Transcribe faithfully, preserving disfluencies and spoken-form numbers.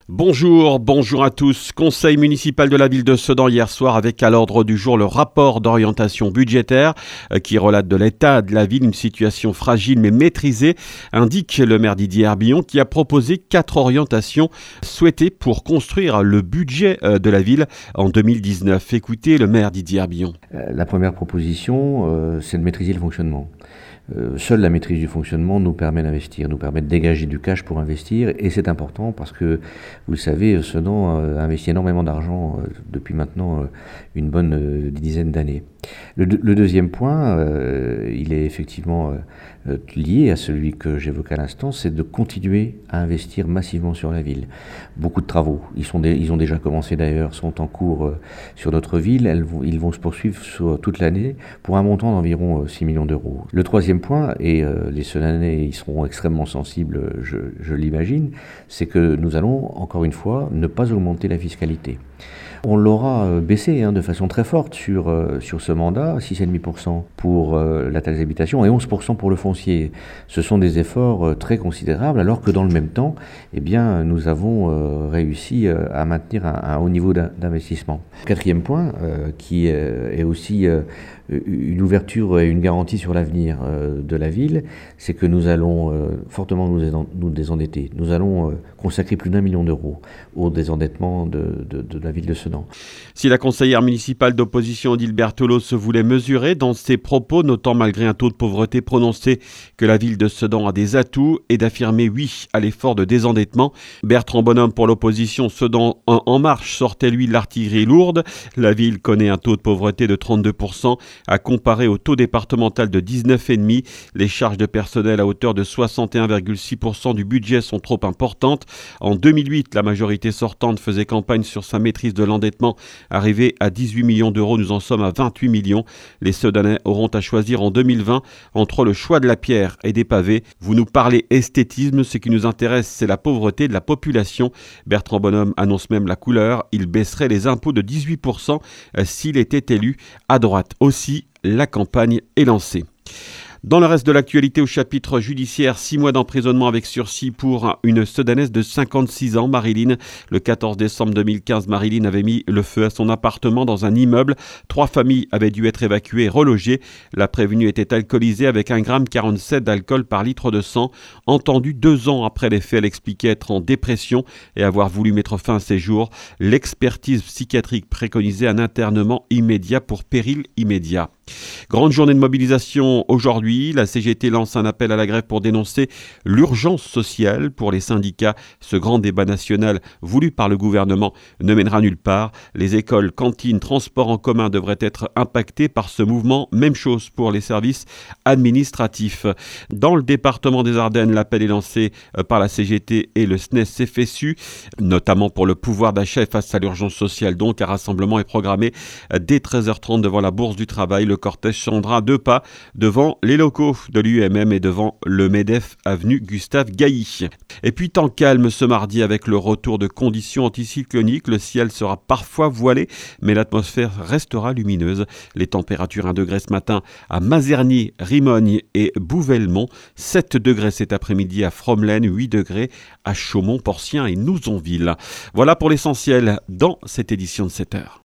Bonjour, bonjour à tous. Conseil municipal de la ville de Sedan hier soir avec à l'ordre du jour le rapport d'orientation budgétaire qui relate de l'état de la ville, une situation fragile mais maîtrisée, indique le maire Didier Herbillon qui a proposé quatre orientations souhaitées pour construire le budget de la ville en deux mille dix-neuf. Écoutez le maire Didier Herbillon. La première proposition, euh, c'est de maîtriser le fonctionnement. Euh, seule la maîtrise du fonctionnement nous permet d'investir, nous permet de dégager du cash pour investir, et c'est important parce que, vous le savez, Sedan euh, investit énormément d'argent euh, depuis maintenant euh, une bonne euh, dizaine d'années. Le, le deuxième point, euh, il est effectivement euh, lié à celui que j'évoquais à l'instant, c'est de continuer à investir massivement sur la ville. Beaucoup de travaux, ils, sont des, ils ont déjà commencé d'ailleurs, sont en cours euh, sur notre ville, elles vont, ils vont se poursuivre sur toute l'année pour un montant d'environ euh, six millions d'euros. Le troisième point, et euh, les Sedanais y seront extrêmement sensibles, je, je l'imagine, c'est que nous allons, encore une fois, ne pas augmenter la fiscalité. On l'aura baissé hein, de façon très forte sur, euh, sur ce mandat, six virgule cinq pour cent pour euh, la taxe d'habitation et onze pour cent pour le foncier. Ce sont des efforts euh, très considérables, alors que dans le même temps, eh bien, nous avons euh, réussi euh, à maintenir un, un haut niveau d'investissement. Quatrième point, euh, qui euh, est aussi euh, une ouverture et une garantie sur l'avenir euh, de la ville, c'est que nous allons euh, fortement nous, nous désendetter. Nous allons euh, consacrer plus d'un million d'euros au désendettement de, de, de la ville de Sedan. Si la conseillère municipale d'opposition Odile Berthelot se voulait mesurer dans ses propos, notant malgré un taux de pauvreté prononcé que la ville de Sedan a des atouts et d'affirmer oui à l'effort de désendettement, Bertrand Bonhomme pour l'opposition Sedan en marche sortait lui l'artillerie lourde. La ville connaît un taux de pauvreté de trente-deux pour cent à comparer au taux départemental de dix-neuf virgule cinq pour cent. Les charges de personnel à hauteur de soixante et un virgule six pour cent du budget sont trop importantes. En deux mille huit, la majorité sortante faisait campagne sur sa maîtrise de l'endettement, arrivé à dix-huit millions d'euros. Nous en sommes à vingt-huit millions. Les Sedanais auront à choisir en deux mille vingt entre le choix de la pierre et des pavés. Vous nous parlez esthétisme, ce qui nous intéresse, c'est la pauvreté de la population. Bertrand Bonhomme annonce même la couleur. Il baisserait les impôts de dix-huit pour cent s'il était élu. À droite aussi, la campagne est lancée. Dans le reste de l'actualité au chapitre judiciaire, six mois d'emprisonnement avec sursis pour une Sedanaise de cinquante-six ans, Marilyn. Le quatorze décembre deux mille quinze, Marilyn avait mis le feu à son appartement dans un immeuble. Trois familles avaient dû être évacuées et relogées. La prévenue était alcoolisée avec un virgule quarante-sept grammes d'alcool par litre de sang. Entendue deux ans après les faits, elle expliquait être en dépression et avoir voulu mettre fin à ses jours. L'expertise psychiatrique préconisait un internement immédiat pour péril immédiat. Grande journée de mobilisation aujourd'hui. La C G T lance un appel à la grève pour dénoncer l'urgence sociale pour les syndicats. Ce grand débat national voulu par le gouvernement ne mènera nulle part. Les écoles, cantines, transports en commun devraient être impactés par ce mouvement. Même chose pour les services administratifs. Dans le département des Ardennes, l'appel est lancé par la C G T et le S N E S F S U, notamment pour le pouvoir d'achat face à l'urgence sociale. Donc, un rassemblement est programmé dès treize heures trente devant la Bourse du Travail. Le cortège changera deux pas devant les locaux de l'U M M et devant le MEDEF avenue Gustave Gailly. Et puis temps calme ce mardi avec le retour de conditions anticycloniques. Le ciel sera parfois voilé, mais l'atmosphère restera lumineuse. Les températures un degré ce matin à Mazernies, Rimogne et Bouvelmont, sept degrés cet après-midi à Fromelaine, huit degrés à Chaumont, Porcien et Nouzonville. Voilà pour l'essentiel dans cette édition de sept heures.